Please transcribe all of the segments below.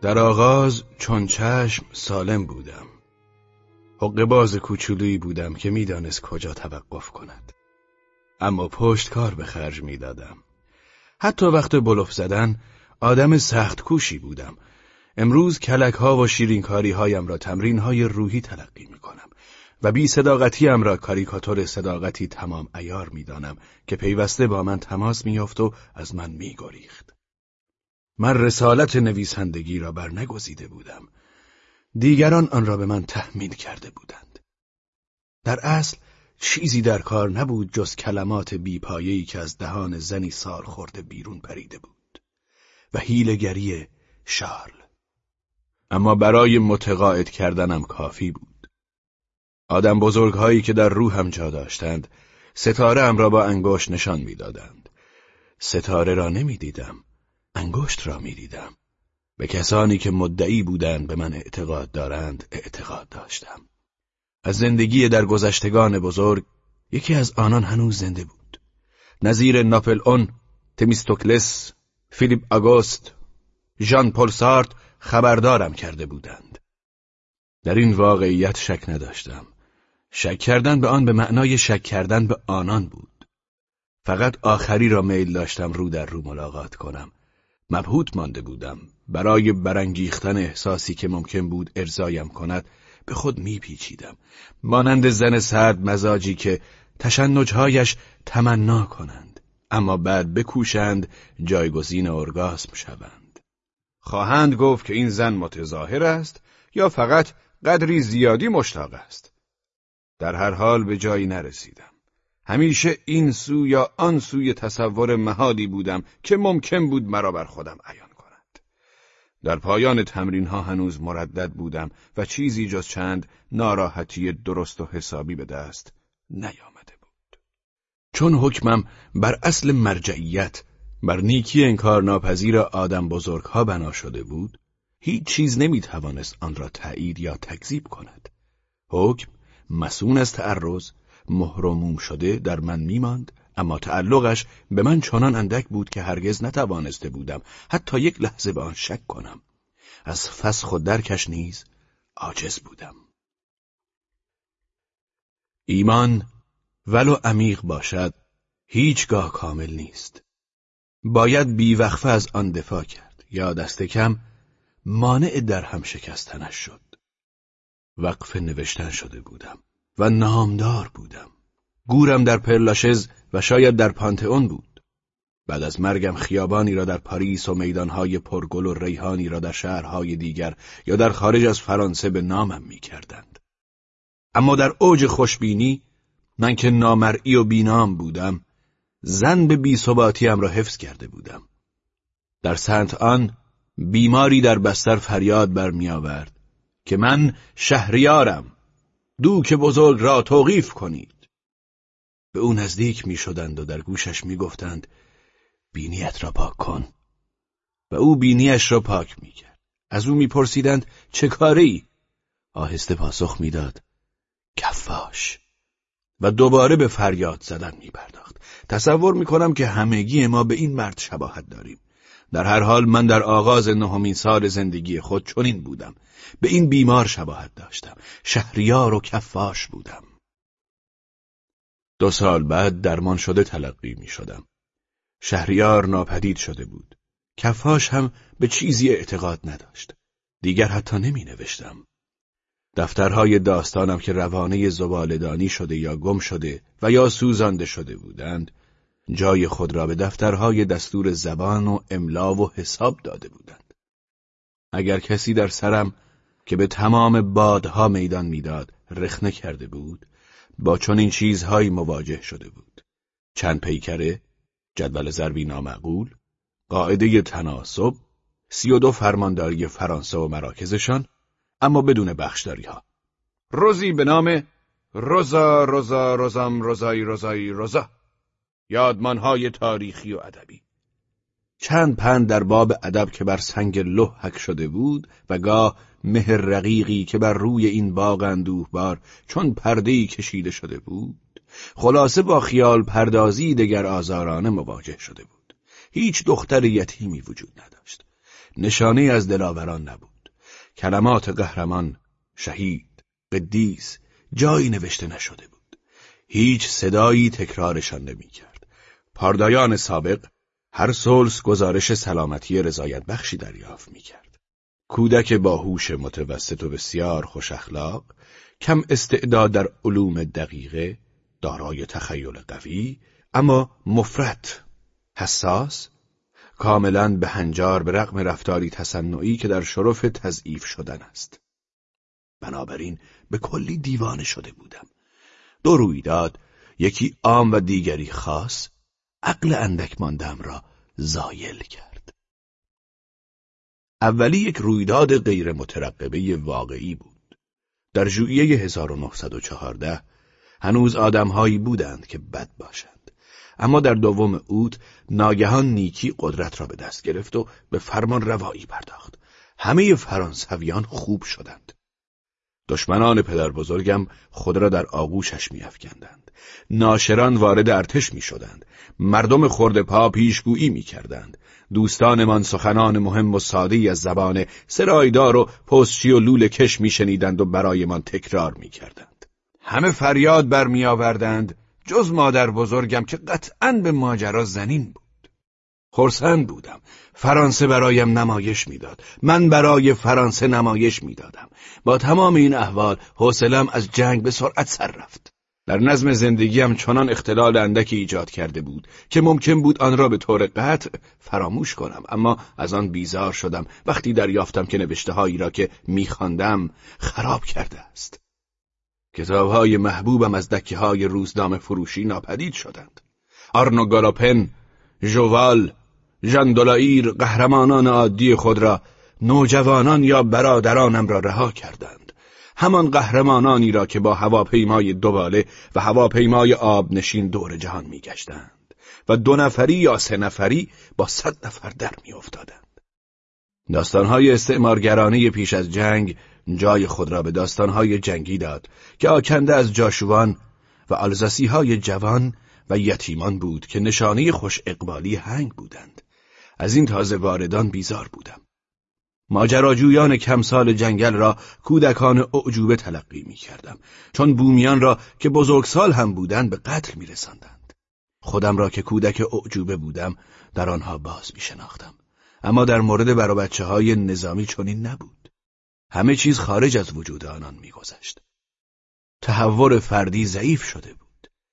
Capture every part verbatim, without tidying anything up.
در آغاز چون چشم سالم بودم. حقه باز کوچولویی بودم که میدانست کجا توقف کند. اما پشت کار به خرج میدادم. حتی وقت بلوف زدن آدم سخت کوشی بودم. امروز کلک ها و شیرین کاری هایم را تمرین های روحی تلقی می کنم و بی صداقتیم را کاریکاتور صداقتی تمام عیار می دانم که پیوسته با من تماس می یافت و از من می گریخت. من رسالت نویسندگی را بر نگزیده بودم. دیگران آن را به من تحمیل کرده بودند. در اصل چیزی در کار نبود جز کلمات بی‌پایه‌ای که از دهان زنی سال خورده بیرون پریده بود و حیله‌گری شارل. اما برای متقاعد کردنم کافی بود. آدم بزرگهایی که در روحم جا داشتند ستاره ام را با انگشت نشان می‌دادند. ستاره را نمی‌دیدم، انگشت را می‌دیدم. به کسانی که مدعی بودند به من اعتقاد دارند اعتقاد داشتم. از زندگی در گذشتگان بزرگ یکی از آنان هنوز زنده بود. نظیر ناپلئون، تمیستوکلس، فیلیپ آگوست، ژان پل سارت خبردارم کرده بودند. در این واقعیت شک نداشتم. شک کردن به آن به معنای شک کردن به آنان بود. فقط آخری را میل داشتم رو در رو ملاقات کنم. مبهوت مانده بودم. برای برانگیختن احساسی که ممکن بود ارضایم کند به خود میپیچیدم، مانند زن سرد مزاجی که تشنجهایش تمنا کنند اما بعد بکوشند جایگزین ارگاسم شوند. خواهند گفت که این زن متظاهر است یا فقط قدری زیادی مشتاق است. در هر حال به جایی نرسیدم. همیشه این سو یا آن سوی تصور مهادی بودم که ممکن بود مرا بر خودم عیان کند. در پایان تمرین ها هنوز مردد بودم و چیزی جز چند ناراحتی درست و حسابی به دست نیامده بود. چون حکمم بر اصل مرجعیت، بر نیکی انکارناپذیر آدم بزرگها بنا شده بود، هیچ چیز نمیتوانست آن را تایید یا تکذیب کند. حکم مصون از تعرض، مهر و موم شده در من میماند، اما تعلقش به من چنان اندک بود که هرگز نتوانسته بودم حتی یک لحظه به آن شک کنم. از فسخ و درکش نیز عاجز بودم. ایمان ولو عمیق باشد هیچگاه کامل نیست. باید بیوقفه از آن دفاع کرد یا دست کم مانع در هم شکستنش شد. وقف نوشتن شده بودم و نامدار بودم. گورم در پرلاشز و شاید در پانتئون بود. بعد از مرگم خیابانی را در پاریس و میدانهای پرگل و ریحانی را در شهرهای دیگر یا در خارج از فرانسه به نامم می کردند. اما در اوج خوشبینی، من که نامرئی و بینام بودم، زن به بی‌ثباتیم را حفظ کرده بودم. در سنت آن بیماری در بستر فریاد برمی آورد که من شهریارم، دوک بزرگ را توقیف کنید. به او نزدیک می شدند و در گوشش می گفتند بینیت را پاک کن و او بینیش را پاک می کرد. از او می پرسیدند چه کاری؟ آهسته پاسخ می داد کفاش و دوباره به فریاد زدن می پرداخت. تصور می کنم که همگی ما به این مرد شباهت داریم. در هر حال من در آغاز نهمین سال زندگی خود چنین بودم. به این بیمار شباهت داشتم. شهریار و کفاش بودم. دو سال بعد درمان شده تلقی می شدم. شهریار ناپدید شده بود. کفاش هم به چیزی اعتقاد نداشت. دیگر حتی نمی نوشتم. دفترهای داستانم که روانه زباله‌دانی شده یا گم شده و یا سوزانده شده بودند، جای خود را به دفترهای دستور زبان و املا و حساب داده بودند. اگر کسی در سرم که به تمام بادها میدان میداد رخنه کرده بود، با چنین چیزهایی مواجه شده بود. چند پیکره، جدول ضربی نامعقول، قاعده تناسب، سی و دو فرمانداری فرانسه و مراکزشان، اما بدون بخشداری ها. روزی به نام روزا روزا روزام روزای روزای روزا، یادمانهای تاریخی و ادبی. چند پند در باب ادب که بر سنگ لوح حک شده بود و گاه مهر رقیقی که بر روی این باغ اندوهبار چون پرده‌ای کشیده شده بود. خلاصه با خیال پردازی دگر آزارانه مواجه شده بود. هیچ دختر یتیمی وجود نداشت. نشانه از دلاوران نبود. کلمات قهرمان، شهید، قدیس جایی نوشته نشده بود. هیچ صدایی تکرارشان نمی‌کرد. پاردایان سابق هر سلس گزارش سلامتی رضایت بخشی دریافت می‌کرد. کودک با هوش متوسط و بسیار خوش اخلاق، کم استعداد در علوم دقیقه، دارای تخیل قوی، اما مفرط، حساس، کاملاً به هنجار به رغم رفتاری تصنعی که در شرف تضعیف شدن است. بنابراین به کلی دیوانه شده بودم. دو رویداد، یکی عام و دیگری خاص، عقل اندک ماندم را زایل کرد. اولی یک رویداد غیر مترقبه واقعی بود. در ژوئیه هزار و نهصد و چهارده هنوز آدم‌هایی بودند که بد باشند، اما در دوم اوت ناگهان نیکی قدرت را به دست گرفت و به فرمان روایی پرداخت. همه فرانسویان خوب شدند. دشمنان پدر بزرگم خود را در آغوشش می‌افکندند. ناشران وارد ارتش می‌شدند. مردم خرد پا پیشگویی می‌کردند. دوستانمان سخنان مهم و ساده‌ای از زبان سرایدار و پستچی و لوله کش می‌شنیدند و برایمان تکرار می‌کردند. همه فریاد برمی‌آوردند جز مادر بزرگم که قطعاً به ماجرا زنین بود. خرسند بودم. فرانسه برایم نمایش میداد. من برای فرانسه نمایش میدادم. با تمام این احوال حوصله‌ام از جنگ به سرعت سر رفت. در نظم زندگیم چنان اختلال اندکی ایجاد کرده بود که ممکن بود آن را به طور قطع فراموش کنم، اما از آن بیزار شدم وقتی دریافتم که نوشته‌هایی را که می‌خواندم خراب کرده است. کتاب‌های محبوبم از دکه‌های روزنامه فروشی ناپدید شدند. آرنو گالوپن، ژوال، ژان دولایر قهرمانان عادی خود را، نوجوانان یا برادرانم را رها کردند. همان قهرمانانی را که با هواپیمای دوباله و هواپیمای آبنشین دور جهان می‌گشتند و دو نفری یا سه نفری با صد نفر در می‌افتادند. داستان‌های استعمارگرانه پیش از جنگ جای خود را به داستان‌های جنگی داد که آکنده از جاشوان و آلزاسی‌های جوان و یتیمان بود که نشانه خوش اقبالی هنگ بودند. از این تازه واردان بیزار بودم. ماجراجویان کمسال جنگل را کودکان اعجوبه تلقی می کردم، چون بومیان را که بزرگسال هم بودند به قتل می رساندند. خودم را که کودک اعجوبه بودم در آنها باز می شناختم، اما در مورد بر و بچه های نظامی چنین نبود. همه چیز خارج از وجود آنان می گذشت. تحور فردی ضعیف شده بود.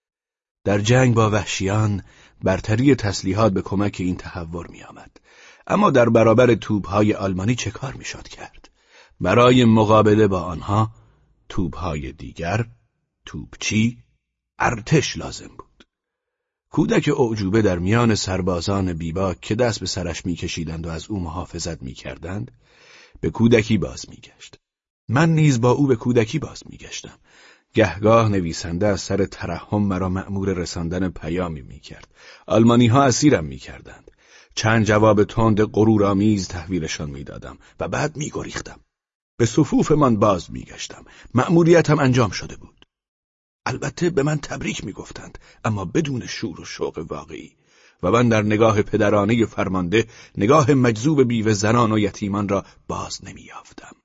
در جنگ با وحشیان برتری تسلیحات به کمک این تحور می آمد. اما در برابر توپ‌های آلمانی چه کار می‌شد کرد؟ برای مقابله با آنها توپ‌های دیگر، توپچی، ارتش لازم بود. کودک اعجوبه در میان سربازان بیباک که دست به سرش می‌کشیدند و از او محافظت می‌کردند، به کودکی باز می‌گشت. من نیز با او به کودکی باز می‌گشتم. گهگاه نویسنده از سر ترحم مرا مأمور رساندن پیامی می‌کرد. آلمانی‌ها اسیرم می‌کردند. چند جواب تند غرورآمیز تحویلشان میدادم و بعد میگریختم. به صفوف من باز میگشتم. مأموریتم انجام شده بود. البته به من تبریک میگفتند، اما بدون شور و شوق واقعی، و من در نگاه پدرانه فرمانده نگاه مجذوب بیوه زنان و یتیمان را باز نمیافتم.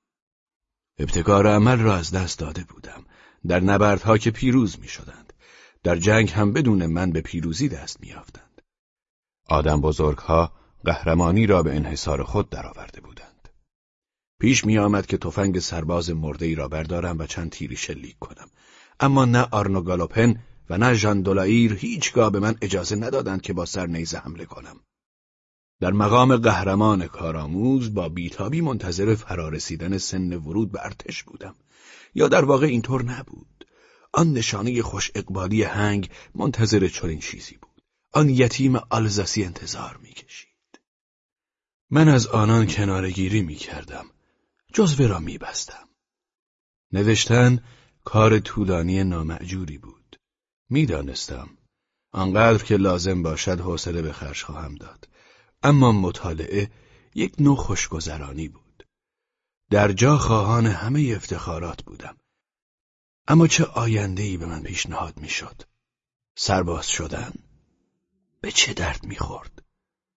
ابتکار عمل را از دست داده بودم. در نبردها که پیروز میشدند، در جنگ هم بدون من به پیروزی دست میافتند. آدم بزرگها قهرمانی را به انحصار خود درآورده بودند. پیش می آمد که تفنگ سرباز مرده‌ای را بردارم و چند تیری شلیک کنم، اما نه آرنو گالوپن و نه ژان دولایر هیچگاه به من اجازه ندادند که با سرنیزه حمله کنم. در مقام قهرمان کارآموز با بیتابی منتظر فرارسیدن سن ورود به ارتش بودم، یا در واقع اینطور نبود. آن نشانه خوش اقبالی هنگ منتظر چنین چیزی بود. آن یتیم آلزاسی انتظار می‌کشید. من از آنان کناره‌گیری می‌کردم، جزوه را می‌بستم. نوشتن کار طولانی نامأجوری بود. می‌دانستم آنقدر که لازم باشد حوصله به خرج خواهم داد، اما مطالعه یک نوع خوشگذرانی بود. در جا خواهان همه افتخارات بودم، اما چه آینده‌ای به من پیشنهاد می‌شد؟ سرباز شدن به چه درد می‌خورد؟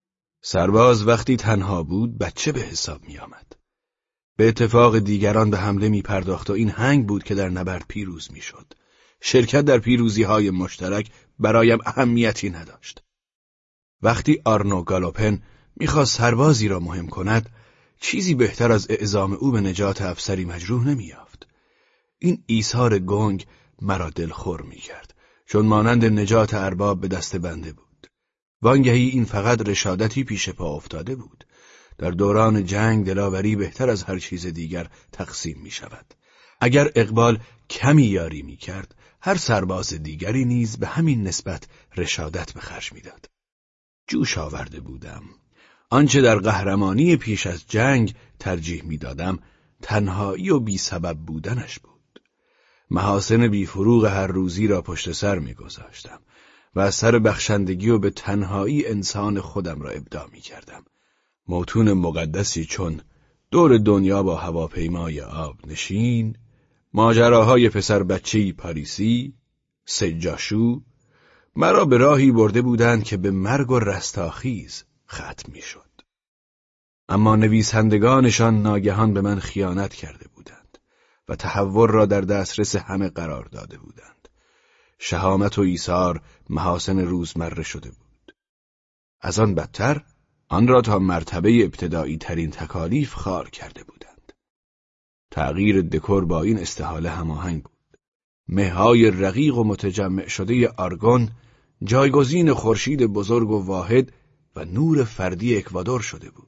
سرباز وقتی تنها بود بچه به حساب می آمد. به اتفاق دیگران به حمله می پرداخت و این هنگ بود که در نبرد پیروز می شد. شرکت در پیروزی های مشترک برایم اهمیتی نداشت. وقتی آرنو گالوپن میخواست سربازی را مهم کند، چیزی بهتر از اعزام او به نجات افسری مجروح نمی‌یافت. این ایثار گنگ مرا دلخور می‌کرد، چون مانند نجات ارباب به دست بنده بود. وانگهی این فقط رشادتی پیش پا افتاده بود. در دوران جنگ دلاوری بهتر از هر چیز دیگر تقسیم می‌شود. اگر اقبال کمی یاری می‌کرد، هر سرباز دیگری نیز به همین نسبت رشادت به خرج می‌داد. جوش آورده بودم. آنچه در قهرمانی پیش از جنگ ترجیح می‌دادم، تنهایی و بی سبب بودنش بود. محاسن بی فروغ هر روزی را پشت سر می‌گذاشتم و از سر بخشندگی و به تنهایی انسان خودم را ابداع می‌کردم. متون مقدسی چون دور دنیا با هواپیمای آب نشین، ماجراهای پسر بچه‌ای پاریسی، سجاشو، مرا به راهی برده بودند که به مرگ و رستاخیز ختم می‌شد. اما نویسندگانشان ناگهان به من خیانت کرده بودند و تحول را در دسترس همه قرار داده بودند. شهامت و ایثار محاسن روزمره شده بود. از آن بدتر آن را تا مرتبه ابتدایی ترین تکالیف خوار کرده بودند. تغییر دکور با این استحاله هماهنگ بود. مه‌های رقیق و متجمع شده آرگون جایگزین خورشید بزرگ و واحد و نور فردی اکوادور شده بود.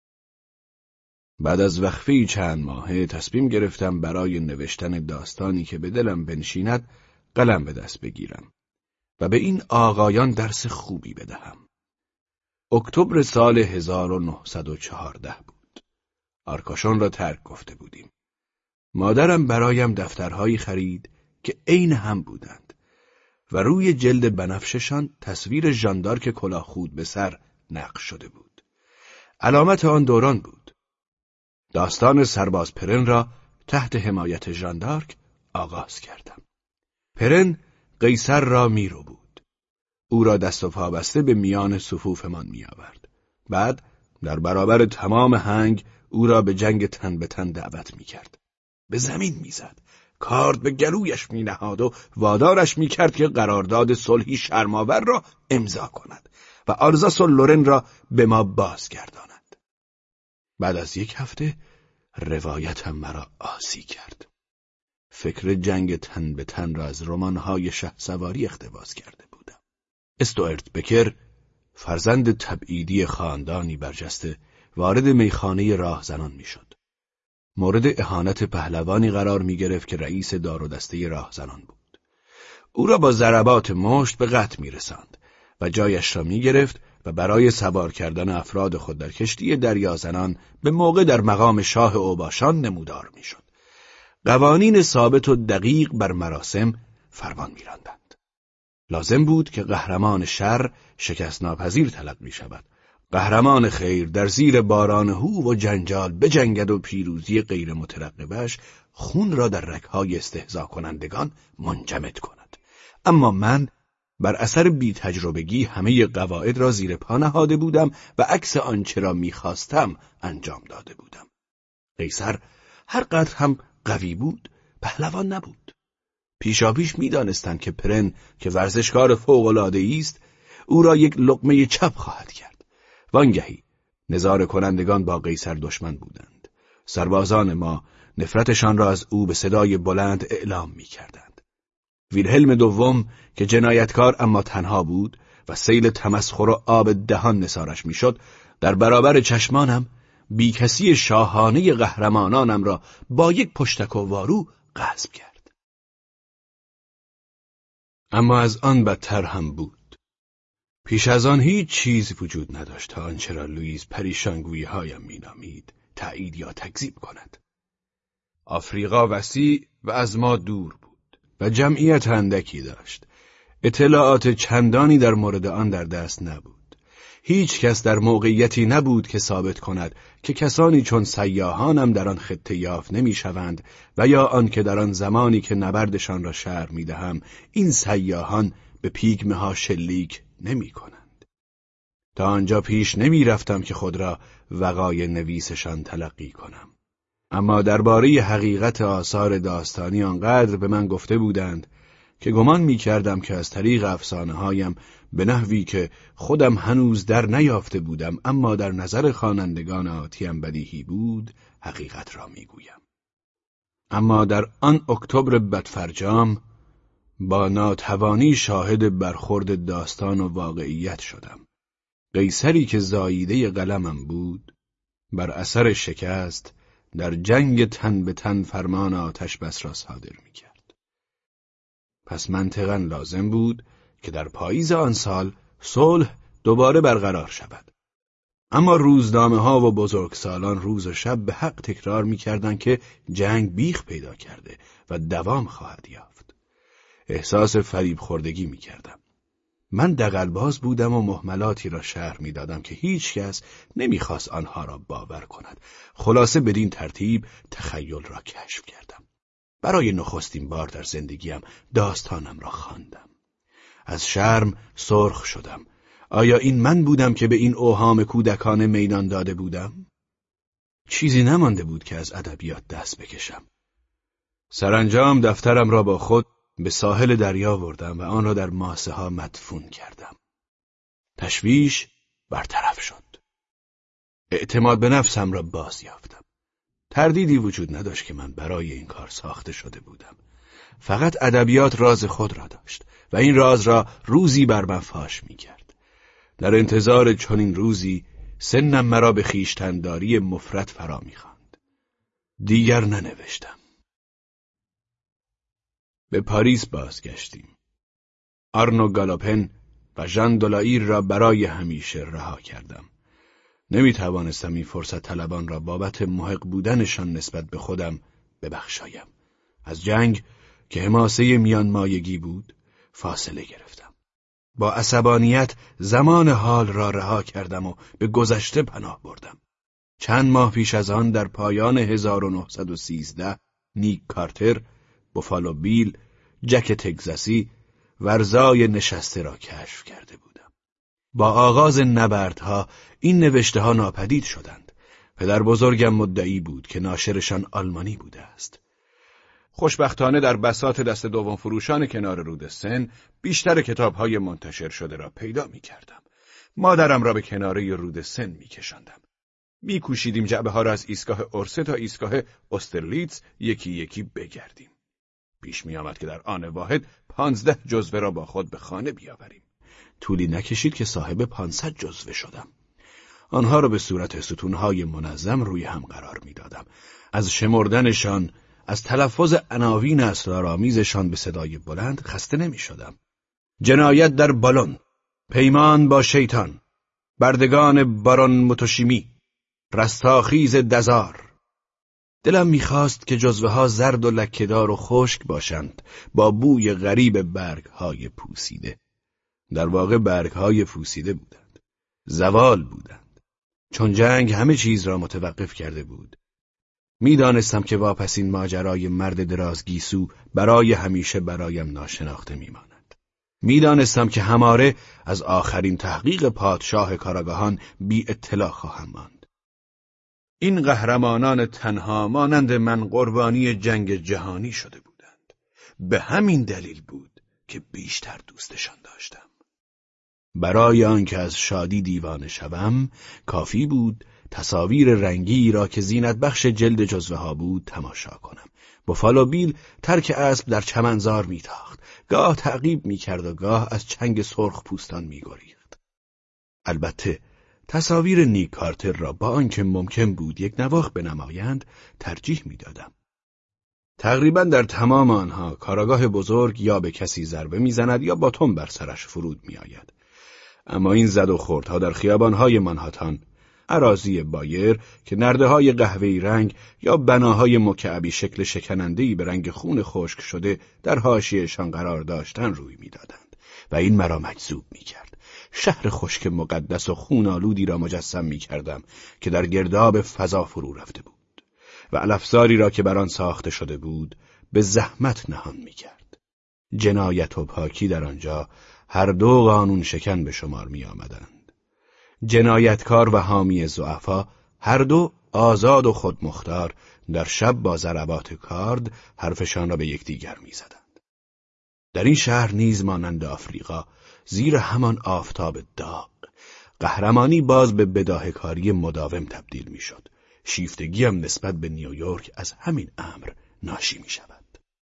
بعد از وقفه‌ای چند ماهه تصمیم گرفتم برای نوشتن داستانی که به دلم بنشیند قلم به دست بگیرم و به این آقایان درس خوبی بدهم. اکتبر سال هزار و نهصد و چهارده بود. آرکاشون را ترک گفته بودیم. مادرم برایم دفترهایی خرید که عین هم بودند و روی جلد بنفششان تصویر ژاندارک کلاهخود به سر نقش شده بود. علامت آن دوران بود. داستان سرباز پرن را تحت حمایت ژاندارک آغاز کردم. پرن قیصر را میرو بود. او را دست و پا بسته به میان صفوفمان می آورد. بعد در برابر تمام هنگ او را به جنگ تن به تن دعوت می کرد. به زمین می زد. کارد به گلویش می نهاد و وادارش می کرد که قرارداد صلحی شرم‌آور را امضا کند و آلزاس و لورن را به ما بازگرداند. بعد از یک هفته روایتم مرا آسی کرد. فکر جنگ تن به تن را از رمان‌های شهسواری اقتباس کرده بودم. استوارت بکر، فرزند تبعیدی خاندانی برجسته، وارد میخانه راهزنان میشد. مورد اهانت پهلوانی قرار می گرفت که رئیس دار و دسته راهزنان بود. او را با ضربات مشت به قتل می رساند و جایش را می گرفت و برای سوار کردن افراد خود در کشتی دریازنان به موقع در مقام شاه اوباشان نمودار می شد. قوانین ثابت و دقیق بر مراسم فرمان می راندند. لازم بود که قهرمان شر شکست ناپذیر تلقی می شود. قهرمان خیر در زیر باران هو و جنجال بجنگد و پیروزی غیر مترقبش خون را در رگ‌های استهزا کنندگان منجمد کند. اما من بر اثر بی تجربگی همه قواعد را زیر پا نهاده بودم و عکس آنچه را می‌خواستم انجام داده بودم. قیصر هر قدر هم قوی بود، پهلوان نبود. پیشاپیش می‌دانستند که پرن که ورزشکار فوق‌العاده‌ای است، او را یک لقمه چپ خواهد کرد. وانگهی نظاره کنندگان با قیصر دشمن بودند. سربازان ما نفرتشان را از او به صدای بلند اعلام می‌کردند. ویلهلم دوم که جنایتکار اما تنها بود و سیل تمسخر و آب دهان نثارش میشد، در برابر چشمانم بیکسی شاهانه قهرمانانم را با یک پشتک و وارو غصب کرد. اما از آن بدتر هم بود. پیش از آن هیچ چیز وجود نداشت تا آنچه را لوئیس پریشانگویی هایم مینامید تایید یا تکذیب کند. آفریقا وسیع و از ما دور بود و جمعیت اندکی داشت. اطلاعات چندانی در مورد آن در دست نبود. هیچ کس در موقعیتی نبود که ثابت کند که کسانی چون سیاحانم در آن خطه یافت نمی‌شوند و یا آن که در آن زمانی که نبردشان را شرح می‌دهم این سیاحان به پیگمه‌ها شلیک نمی‌کنند. تا آنجا پیش نمی رفتم که خود را وقای نویسشان تلقی کنم. اما درباره حقیقت آثار داستانی آنقدر به من گفته بودند که گمان می کردم که از طریق افسانه هایم به نحوی که خودم هنوز در نیافته بودم اما در نظر خوانندگان آتیم بدیهی بود حقیقت را می گویم. اما در آن اکتبر بدفرجام با ناتوانی شاهد برخورد داستان و واقعیت شدم. قیصری که زاییده قلمم بود بر اثر شکست در جنگ تن به تن فرمان آتش بس را صادر می کرد. پس منطقاً لازم بود که در پاییز آن سال صلح دوباره برقرار شود. اما روزنامه ها و بزرگسالان روز و شب به حق تکرار می کردند که جنگ بیخ پیدا کرده و دوام خواهد یافت. احساس فریب خوردگی می کردم. من دغل‌باز بودم و مهملاتی را شرح می دادم که هیچ کس نمی خواست آنها را باور کند. خلاصه بدین ترتیب تخیل را کشف کردم. برای نخستین بار در زندگیم داستانم را خواندم. از شرم سرخ شدم. آیا این من بودم که به این اوهام کودکانه میدان داده بودم؟ چیزی نمانده بود که از ادبیات دست بکشم. سرانجام دفترم را با خود به ساحل دریا بردم و آن را در ماسه ها مدفون کردم. تشویش برطرف شد. اعتماد به نفسم را باز یافتم. تردیدی وجود نداشت که من برای این کار ساخته شده بودم. فقط ادبیات راز خود را داشت و این راز را روزی بر من فاش می کرد. در انتظار چنین روزی سنم مرا به خویشتن‌داری مفرط فرا می خواند. دیگر ننوشتم. به پاریس بازگشتیم. آرنو گالاپن و ژان دلایر را برای همیشه رها کردم. نمی توانستم این فرصت طلبان را بابت محق بودنشان نسبت به خودم ببخشایم. از جنگ که حماسه میان مایگی بود فاصله گرفتم. با عصبانیت زمان حال را رها کردم و به گذشته پناه بردم. چند ماه پیش از آن در پایان هزار و نهصد و سیزده نیک کارتر، بوفالو بیل، جک تگزاسی، ورزای نشسته را کشف کرده بودم. با آغاز نبردها این نوشته ها ناپدید شدند. پدر بزرگم مدعی بود که ناشرشان آلمانی بوده است. خوشبختانه در بساط دست دوم فروشان کنار رود سن بیشتر کتاب‌های منتشر شده را پیدا می‌کردم. مادرم را به کناره رود سن می‌کشاندم. می‌کوشیدیم جعبه‌ها را از ایستگاه اورسه تا ایستگاه استرلیتز یکی یکی بگردیم. پیش می‌آمد که در آن واحد پانزده جزوه را با خود به خانه بیاوریم. طولی نکشید که صاحب پانصد جزوه شدم. آنها را به صورت ستون‌های منظم روی هم قرار می‌دادم. از شمردنشان، از تلفظ عناوین اسرارآمیزشان به صدای بلند خسته نمی‌شدم. جنایت در بالون، پیمان با شیطان، بردگان بارون موتوشیمی، رستاخیز دزار. دلم می‌خواست که جزوه‌ها زرد و لکه‌دار و خشک باشند، با بوی غریب برگ‌های پوسیده. در واقع برگ‌های پوسیده بودند. زوال بودند. چون جنگ همه چیز را متوقف کرده بود. میدانستم که واپسین ماجرای مرد درازگیسو برای همیشه برایم ناشناخته میماند. میدانستم که هماره از آخرین تحقیق پادشاه کاراگاهان بی اطلاع خواهم ماند. این قهرمانان تنها مانند من قربانی جنگ جهانی شده بودند. به همین دلیل بود که بیشتر دوستشان داشتم. برای آنکه از شادی دیوانه شوم، کافی بود تصاویر رنگی را که زینت بخش جلد جزوه ها بود تماشا کنم. بوفالو بیل ترک اسب در چمنزار میتاخت، گاه تعقیب میکرد و گاه از چنگ سرخ پوستان میگریخت. البته تصاویر نیک کارتر را با آنکه ممکن بود یک نواخت بنمایند ترجیح میدادم. تقریبا در تمام آنها کاراگاه بزرگ یا به کسی ضربه میزند یا باتون بر سرش فرود میآید. اما این زد و خوردها در خیابانهای منهاتن، اراضی بایر که نرده‌های قهوه‌ای رنگ یا بناهای مکعبی شکل شکننده‌ای به رنگ خون خشک شده در حاشیه‌شان قرار داشتن روی می‌دادند و این مرا مجذوب می‌کرد. شهر خشک مقدس و خون‌آلودی را مجسم می‌کردم که در گرداب فضا فرو رفته بود و الافزاری را که بر آن ساخته شده بود به زحمت نهان می‌کرد. جنایت و پاکی در آنجا هر دو قانون شکن به شمار می‌آمدند. جنایتکار و حامی ضعفا، هر دو آزاد و خودمختار در شب با ضربات کارد حرفشان را به یکدیگر می‌زدند. در این شهر نیز مانند آفریقا، زیر همان آفتاب داغ، قهرمانی باز به بداهه‌کاری مداوم تبدیل می‌شد. شیفتگی هم نسبت به نیویورک از همین امر ناشی می‌شود.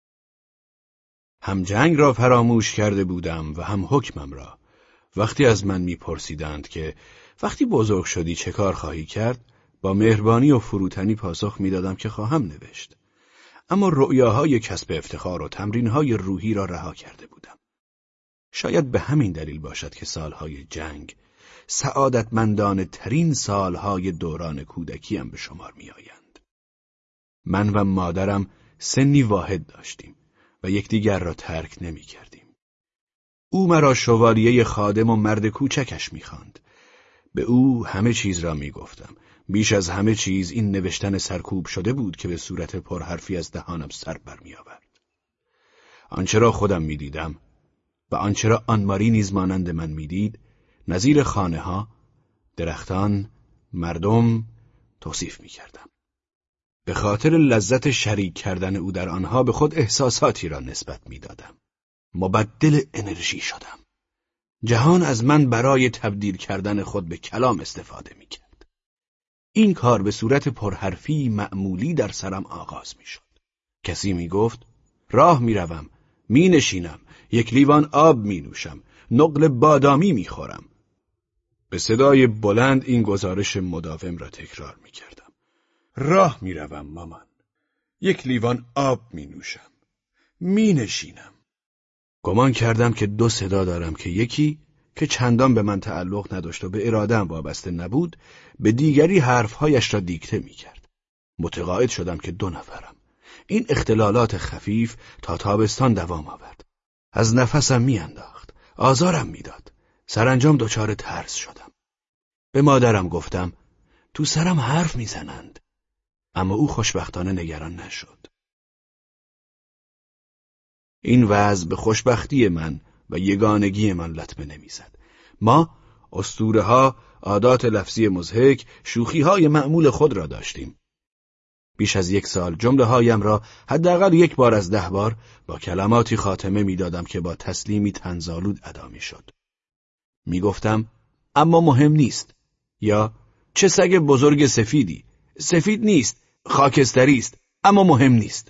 هم جنگ را فراموش کرده بودم و هم حکمم را. وقتی از من می‌پرسیدند که وقتی بزرگ شدی چه کار خواهی کرد، با مهربانی و فروتنی پاسخ می‌دادم که خواهم نوشت. اما رؤیاهای کسب افتخار و تمرین‌های روحی را رها کرده بودم. شاید به همین دلیل باشد که سالهای جنگ سعادتمندانه ترین سالهای دوران کودکیم به شمار می‌آیند. من و مادرم سنی واحد داشتیم و یکدیگر را ترک نمی‌کردیم. او مرا شوالیه خادم و مرد کوچکش می‌خواند. به او همه چیز را می‌گفتم. بیش از همه چیز این نوشتن سرکوب شده بود که به صورت پرحرفی از دهانم سر برمی‌آورد. آنچه را خودم می‌دیدم و آنچه را آنماری نیز مانند من می‌دید، نظیر خانه‌ها، درختان، مردم توصیف می‌کردم. به خاطر لذت شریک کردن او در آنها به خود احساساتی را نسبت می‌دادم. مبدل انرژی شدم. جهان از من برای تبدیل کردن خود به کلام استفاده می‌کرد. این کار به صورت پرحرفی معمولی در سرم آغاز می‌شد. کسی می‌گفت راه می‌روم، می‌نشینم، یک لیوان آب می‌نوشم، نقل بادامی می‌خورم. به صدای بلند این گزارش مداوم را تکرار می‌کردم. راه می‌روم مامان، یک لیوان آب می‌نوشم، می‌نشینم. گمان کردم که دو صدا دارم که یکی که چندان به من تعلق نداشت و به اراده‌ام وابسته نبود، به دیگری حرفهایش را دیکته می‌کرد. متقاعد شدم که دو نفرم. این اختلالات خفیف تا تابستان دوام آورد. از نفسم می‌انداخت، آزارم می‌داد. سرانجام دچار ترس شدم. به مادرم گفتم تو سرم حرف می‌زنند. اما او خوشبختانه نگران نشد. این وضع به خوشبختی من و یگانگی من لطمه نمیزد. ما اسطوره‌ها، عادات لفظی مضحک، شوخی‌های معمول خود را داشتیم. بیش از یک سال جمله‌هایم را حداقل یک بار از ده بار با کلماتی خاتمه می‌دادم که با تسلیمی طنزآلود ادا می‌شد. می‌گفتم اما مهم نیست، یا چه سگ بزرگ سفیدی، سفید نیست، خاکستری است، اما مهم نیست.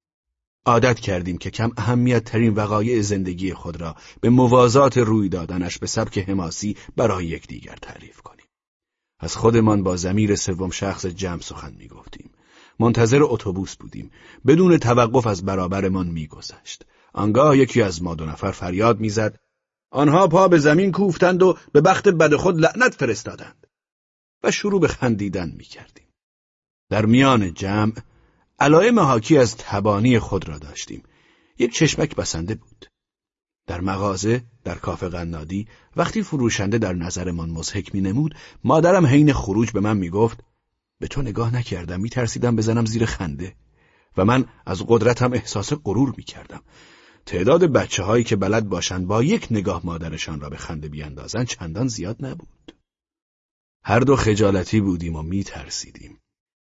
عادت کردیم که کم اهمیت ترین وقایع زندگی خود را به موازات روی دادنش به سبک حماسی برای یکدیگر تعریف کنیم. از خودمان با ضمیر سوم شخص جمع سخن می گفتیم. منتظر اتوبوس بودیم. بدون توقف از برابرمان می گذشت. آنگاه یکی از ما دو نفر فریاد می زد آنها پا به زمین کوفتند و به بخت بد خود لعنت فرستادند. و شروع به خندیدن می کردیم. در میان جمع علائم حاکی از تبانی خود را داشتیم. یک چشمک بسنده بود. در مغازه، در کافه قنادی، وقتی فروشنده در نظرمان مضحک می نمود، مادرم حین خروج به من می گفت به تو نگاه نکردم، می ترسیدم بزنم زیر خنده. و من از قدرتم احساس غرور می کردم. تعداد بچه هایی که بلد باشند با یک نگاه مادرشان را به خنده بیاندازند چندان زیاد نبود. هر دو خجالتی بودیم و می ترسیدیم.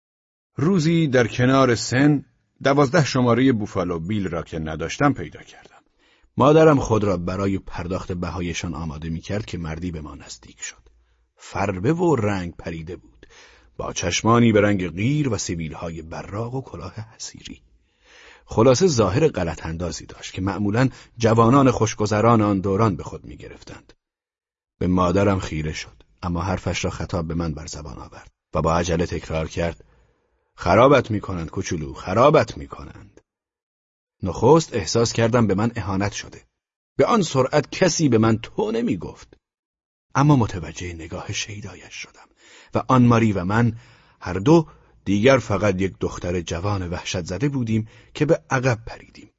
روزی در کنار سن دوازده شماره بوفالو بیل را که نداشتم پیدا کردم. مادرم خود را برای پرداخت بهایشان آماده می کرد که مردی به ما نزدیک شد. فربه و رنگ پریده بود، با چشمانی به رنگ قیر و سبیلهای براق و کلاه حصیری. خلاصه ظاهر غلط اندازی داشت که معمولاً جوانان خوشگذران آن دوران به خود می گرفتند. به مادرم خیره شد، اما حرفش را خطاب به من بر زبان آورد و با عجله تکرار کرد خرابت میکنند کوچولو، خرابت میکنند. نخست احساس کردم به من اهانت شده. به آن سرعت کسی به من تو نمیگفت. اما متوجه نگاه شیدایش شدم و آن ماری و من هر دو دیگر فقط یک دختر جوان وحشت زده بودیم که به عقب پریدیم.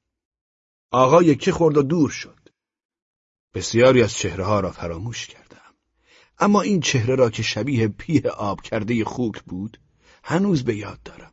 آقا یکی خورد و دور شد. بسیاری از چهره ها را فراموش کردم. اما این چهره را که شبیه پیه آب کرده خوک بود هنوز به یاد دارم.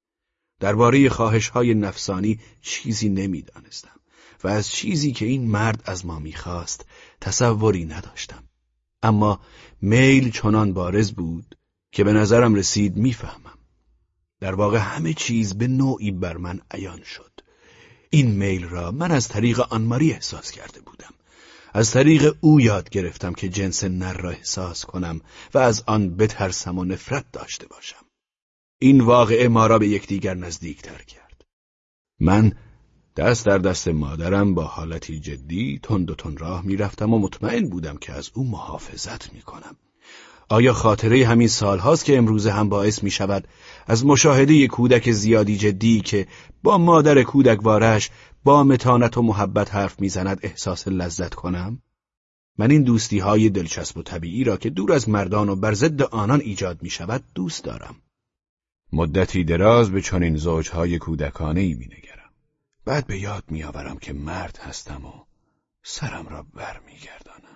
درباره خواهش‌های نفسانی چیزی نمی‌دانستم و از چیزی که این مرد از ما می‌خواست تصوری نداشتم. اما میل چنان بارز بود که به نظرم رسید میفهمم. در واقع همه چیز به نوعی بر من عیان شد. این میل را من از طریق آنماری احساس کرده بودم. از طریق او یاد گرفتم که جنس نر را احساس کنم و از آن بترسم و نفرت داشته باشم. این واقعه ما را به یکدیگر نزدیکتر کرد. من دست در دست مادرم با حالتی جدی تند و تند راه میرفتم و مطمئن بودم که از او محافظت میکنم. آیا خاطره همین سال هاست که امروز هم باعث می شود از مشاهده کودک زیادی جدی که با مادر کودکوارش با متانت و محبت حرف می زند احساس لذت کنم؟ من این دوستی های دلچسب و طبیعی را که دور از مردان و بر ضد آنان ایجاد می شود دوست دارم. مدتی دراز به چنین زوجهای کودکانه‌ای می نگرم. بعد به یاد می آورم که مرد هستم و سرم را بر می گردانم.